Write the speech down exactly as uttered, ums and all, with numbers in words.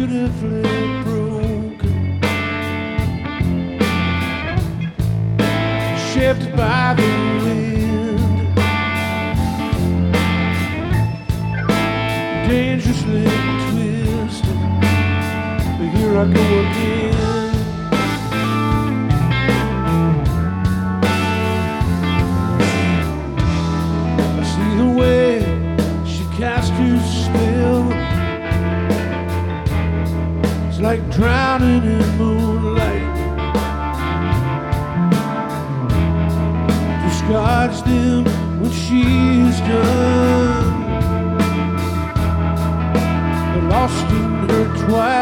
beautifully broken, shaped by the wind, dangerously twisted. But here I go again. I see the way she cast her spell. It's like drowning in moonlight. Discards them when she's done, lost in her twilight.